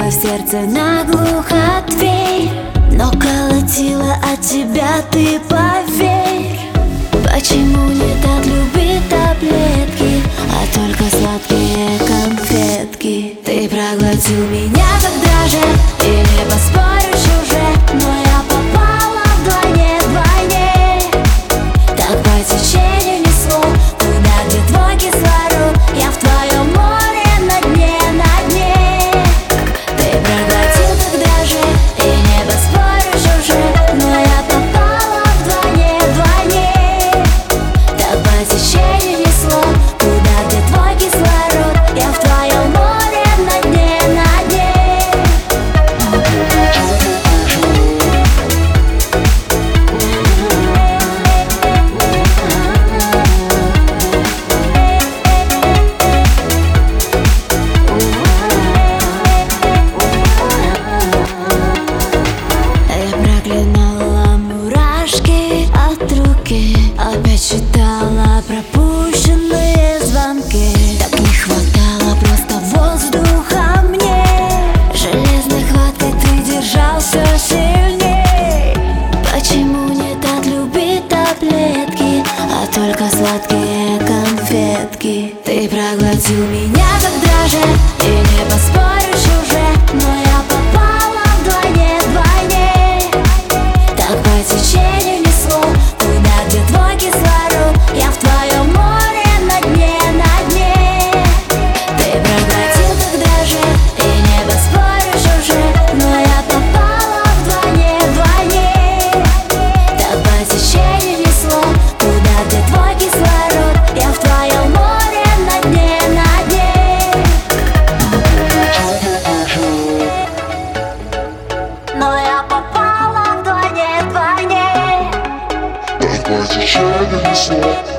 в сердце наглухо дверь, но колотила от тебя, ты поверь. Почему нет от любви таблетки, а только сладкие конфетки? Ты проглотил меня как дрожжи, и не поспоришь уже, но я попала вдвойне. Так по течению несло туда, где твой кислород. Я в твоем море на дне. Ты проглотил как дрожжи, и не поспоришь уже, но я попала вдвойне. Так по течению несло туда, где твой кислород. Я в твоем море на дне. Проклинала мурашки от руки, опять считала пропущенные звонки. Так не хватало просто воздуха мне. Железной хваткой ты держал все сильней. Почему нет от любви таблетки, а только сладкие конфетки? Ты проглотил меня как дрожжи, и не поспоришь уже, но я попала вдвойне. Так по течению несло туда, где твой кислород. Я в твоем море на дне. Ты проглотил как дрожжи, и не поспоришь уже, но я попала вдвойне. Так по течению несло туда, где твой кислород. Я в твоем море на дне. Но я попала вдвойне. Так по течению несло